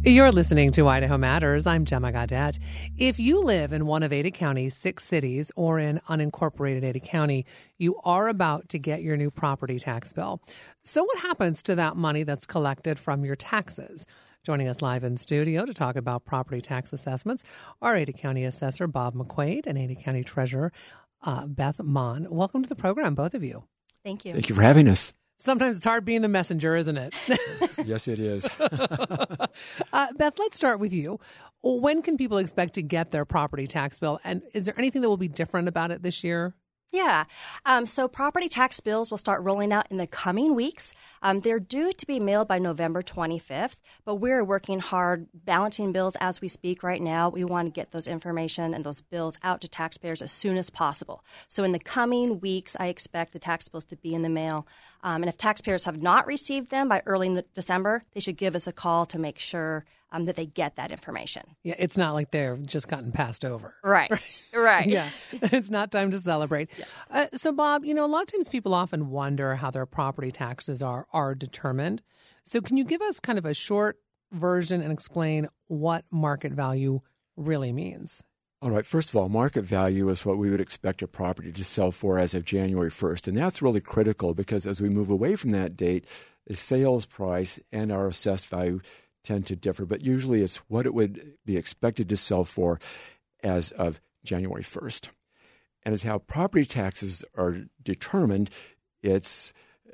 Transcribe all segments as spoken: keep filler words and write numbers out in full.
You're listening to Idaho Matters. I'm Gemma Gaudette. If you live in one of Ada County's six cities or in unincorporated Ada County, you are about to get your new property tax bill. So what happens to that money that's collected from your taxes? Joining us live in studio to talk about property tax assessments are Ada County Assessor Bob McQuaid and Ada County Treasurer uh, Beth Mon. Welcome to the program, both of you. Thank you. Thank you for having us. Sometimes it's hard being the messenger, isn't it? Yes, it is. uh, Beth, let's start with you. When can people expect to get their property tax bill? And is there anything that will be different about it this year? Yeah. Um, so property tax bills will start rolling out in the coming weeks. Um, they're due to be mailed by November twenty-fifth, but we're working hard balancing bills as we speak right now. We want to get those information and those bills out to taxpayers as soon as possible. So in the coming weeks, I expect the tax bills to be in the mail. Um, and if taxpayers have not received them by early December, they should give us a call to make sure Um, that they get that information. Yeah, it's not like they've just gotten passed over. Right, right. Yeah, it's not time to celebrate. Yeah. Uh, so, Bob, you know, a lot of times people often wonder how their property taxes are are determined. So can you give us kind of a short version and explain what market value really means? All right. First of all, market value is what we would expect a property to sell for as of January first. And that's really critical because as we move away from that date, the sales price and our assessed value tend to differ, but usually it's what it would be expected to sell for as of January first. And as how property taxes are determined, it's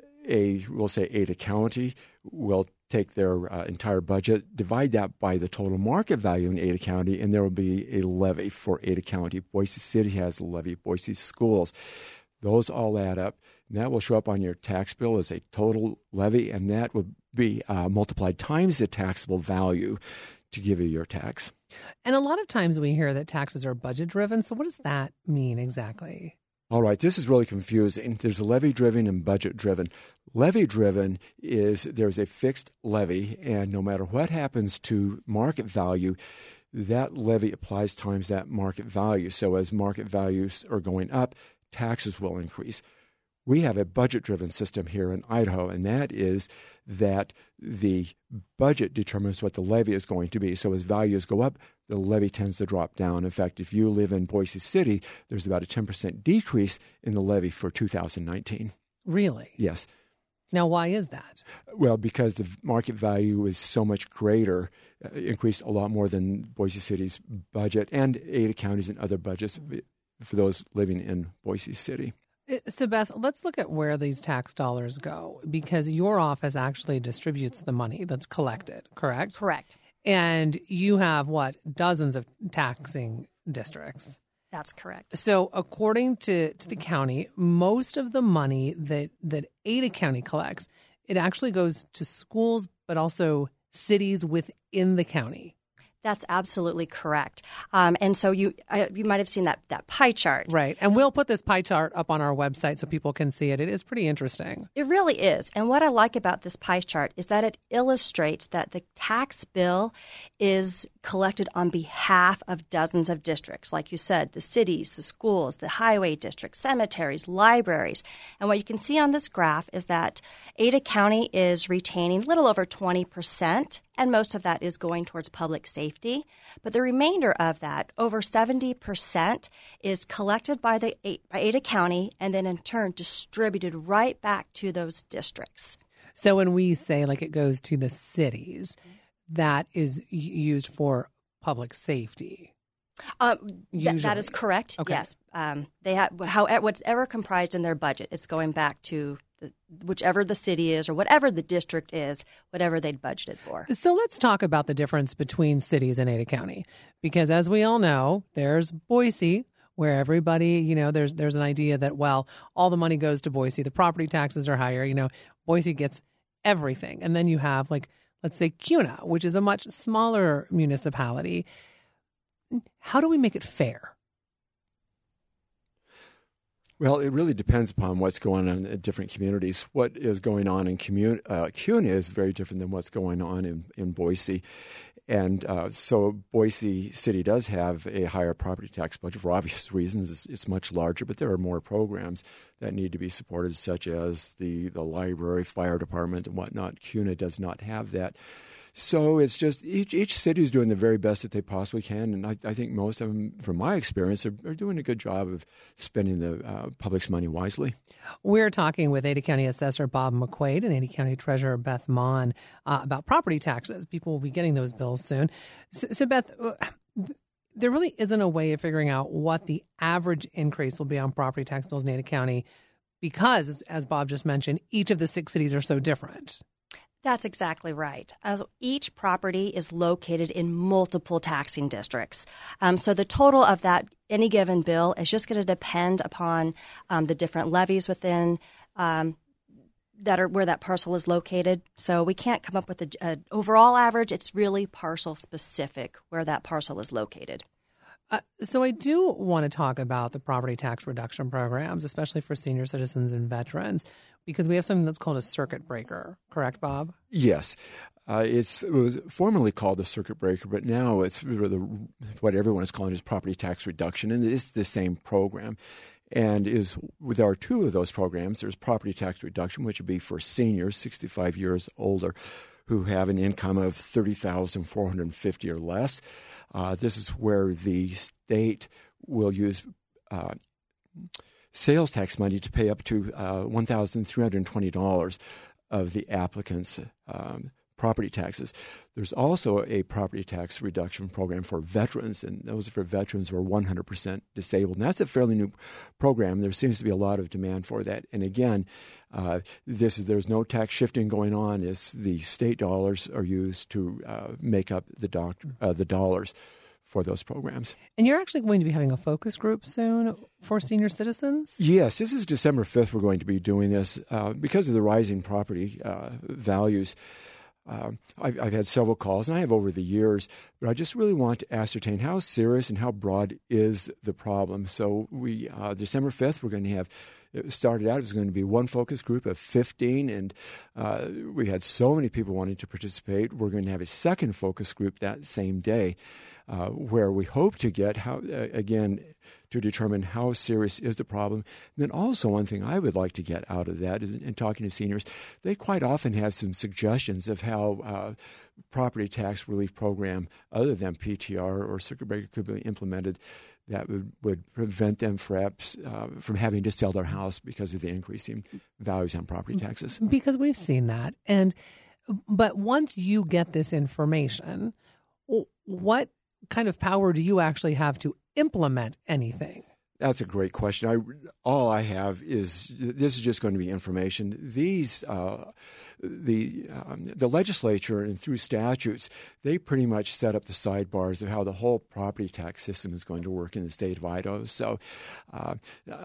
a, we'll say Ada County will take their uh, entire budget, divide that by the total market value in Ada County, and there will be a levy for Ada County. Boise City has a levy, Boise Schools. Those all add up, and that will show up on your tax bill as a total levy, and that would be uh, multiplied times the taxable value to give you your tax. And a lot of times we hear that taxes are budget-driven, so what does that mean exactly? All right, this is really confusing. There's a levy-driven and budget-driven. Levy-driven is there's a fixed levy, and no matter what happens to market value, that levy applies times that market value. So as market values are going up, taxes will increase. We have a budget-driven system here in Idaho, and that is that the budget determines what the levy is going to be. So as values go up, the levy tends to drop down. In fact, if you live in Boise City, there's about a ten percent decrease in the levy for two thousand nineteen. Really? Yes. Now, why is that? Well, because the market value is so much greater, uh, increased a lot more than Boise City's budget and Ada County's and other budgets for those living in Boise City. So, Beth, let's look at where these tax dollars go, because your office actually distributes the money that's collected, correct? Correct. And you have, what, dozens of taxing districts? That's correct. So according to, to the county, most of the money that, that Ada County collects, it actually goes to schools, but also cities within the county. That's absolutely correct. Um, and so you uh, you might have seen that, that pie chart. Right. And we'll put this pie chart up on our website so people can see it. It is pretty interesting. It really is. And what I like about this pie chart is that it illustrates that the tax bill is collected on behalf of dozens of districts. Like you said, the cities, the schools, the highway districts, cemeteries, libraries. And what you can see on this graph is that Ada County is retaining a little over twenty percent, and most of that is going towards public safety. But the remainder of that, over seventy percent, is collected by the by Ada County and then in turn distributed right back to those districts. So when we say like it goes to the cities, that is used for public safety. Uh, th- that is correct. Okay. Yes, um, they have how whatever comprised in their budget. It's going back to the, whichever the city is or whatever the district is, whatever they'd budgeted for. So let's talk about the difference between cities and Ada County, because as we all know, there's Boise, where everybody, you know, there's there's an idea that, well, all the money goes to Boise. The property taxes are higher. You know, Boise gets everything. And then you have, like, let's say Kuna, which is a much smaller municipality. How do we make it fair? Well, it really depends upon what's going on in different communities. What is going on in commun- uh, Kuna is very different than what's going on in, in Boise. And uh, so Boise City does have a higher property tax budget for obvious reasons. It's, it's much larger, but there are more programs that need to be supported, such as the, the library, fire department, and whatnot. Kuna does not have that. So it's just each each city is doing the very best that they possibly can, and I, I think most of them, from my experience, are, are doing a good job of spending the uh, public's money wisely. We're talking with Ada County Assessor Bob McQuaid and Ada County Treasurer Beth Mon uh, about property taxes. People will be getting those bills soon. So, so Beth, uh, there really isn't a way of figuring out what the average increase will be on property tax bills in Ada County because, as Bob just mentioned, each of the six cities are so different. That's exactly right. Uh, each property is located in multiple taxing districts. Um, so the total of that any given bill is just going to depend upon um, the different levies within um, that are where that parcel is located. So we can't come up with an overall average. It's really parcel specific where that parcel is located. Uh, so I do want to talk about the property tax reduction programs, especially for senior citizens and veterans, because we have something that's called a circuit breaker. Correct, Bob? Yes. Uh, it's, it was formerly called the circuit breaker, but now it's the, what everyone is calling is property tax reduction, and it's the same program. And is with our two of those programs, there's property tax reduction, which would be for seniors sixty-five years older who have an income of thirty thousand four hundred fifty dollars or less. Uh, this is where the state will use uh, sales tax money to pay up to uh, one thousand three hundred twenty dollars of the applicant's um, property taxes. There's also a property tax reduction program for veterans, and those are for veterans who are one hundred percent disabled. And that's a fairly new program. There seems to be a lot of demand for that. And again, uh, this is, there's no tax shifting going on as the state dollars are used to uh, make up the, doc, uh, the dollars for those programs. And you're actually going to be having a focus group soon for senior citizens? Yes, this is December fifth we're going to be doing this. Uh, because of the rising property uh, values, Uh, I've, I've had several calls, and I have over the years, but I just really want to ascertain how serious and how broad is the problem. So we, uh, December fifth, we're going to have, it started out, it was going to be one focus group of fifteen, and uh, we had so many people wanting to participate. We're going to have a second focus group that same day, uh, where we hope to get, how uh, again, to determine how serious is the problem. And then also one thing I would like to get out of that is, in talking to seniors, they quite often have some suggestions of how uh, property tax relief program other than P T R or circuit breaker could be implemented that would, would prevent them perhaps uh, from having to sell their house because of the increasing values on property taxes. Because we've seen that. And but once you get this information, what kind of power do you actually have to implement anything? That's a great question. I, all I have is, this is just going to be information. These, uh, the um, the legislature and through statutes, they pretty much set up the sidebars of how the whole property tax system is going to work in the state of Idaho. So uh,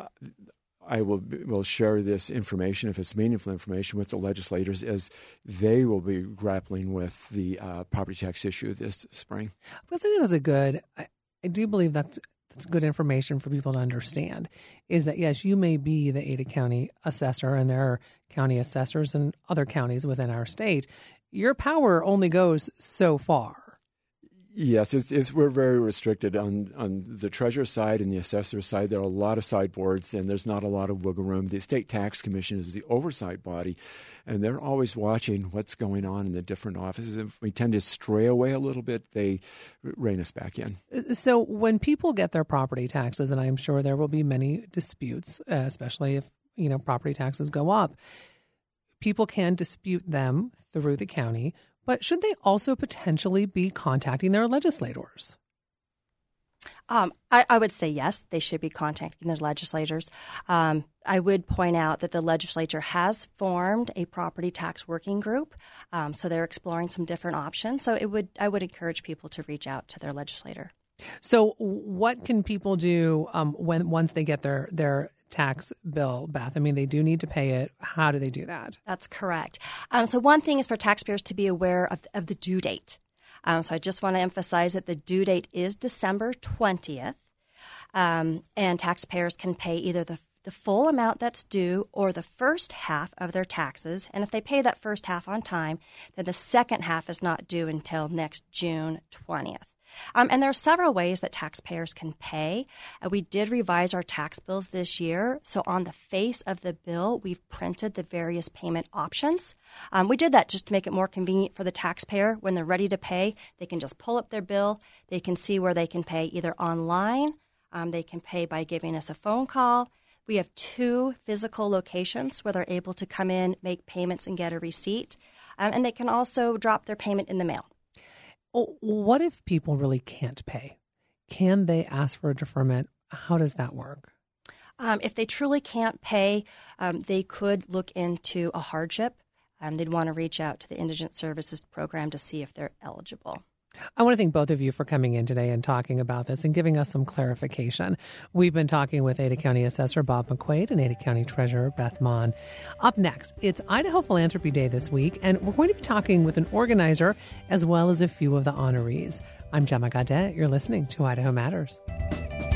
I will will share this information, if it's meaningful information, with the legislators as they will be grappling with the uh, property tax issue this spring. Because I think that's a good, I, I do believe that's It's good information for people to understand, is that, yes, you may be the Ada County assessor, and there are county assessors in other counties within our state. Your power only goes so far. Yes, it's, it's, we're very restricted on, on the treasurer side and the assessor side. There are a lot of sideboards, and there's not a lot of wiggle room. The State Tax Commission is the oversight body, and they're always watching what's going on in the different offices. If we tend to stray away a little bit, they rein us back in. So when people get their property taxes, and I'm sure there will be many disputes, uh, especially if, you know, property taxes go up, people can dispute them through the county. But should they also potentially be contacting their legislators? Um, I, I would say yes, they should be contacting their legislators. Um, I would point out that the legislature has formed a property tax working group, um, so they're exploring some different options. So it would I would encourage people to reach out to their legislator. So what can people do um, when once they get their their tax bill, Beth? I mean, they do need to pay it. How do they do that? That's correct. Um, so one thing is for taxpayers to be aware of, of the due date. Um, so I just want to emphasize that the due date is December twentieth, um, and taxpayers can pay either the, the full amount that's due or the first half of their taxes. And if they pay that first half on time, then the second half is not due until next June twentieth. Um, and there are several ways that taxpayers can pay. Uh, we did revise our tax bills this year. So on the face of the bill, we've printed the various payment options. Um, we did that just to make it more convenient for the taxpayer. When they're ready to pay, they can just pull up their bill. They can see where they can pay either online. Um, they can pay by giving us a phone call. We have two physical locations where they're able to come in, make payments, and get a receipt. Um, and they can also drop their payment in the mail. What if people really can't pay? Can they ask for a deferment? How does that work? Um, if they truly can't pay, um, they could look into a hardship. Um, they'd want to reach out to the Indigent Services Program to see if they're eligible. I want to thank both of you for coming in today and talking about this and giving us some clarification. We've been talking with Ada County Assessor Bob McQuaid and Ada County Treasurer Beth Mon. Up next, it's Idaho Philanthropy Day this week, and we're going to be talking with an organizer as well as a few of the honorees. I'm Gemma Gaudet. You're listening to Idaho Matters.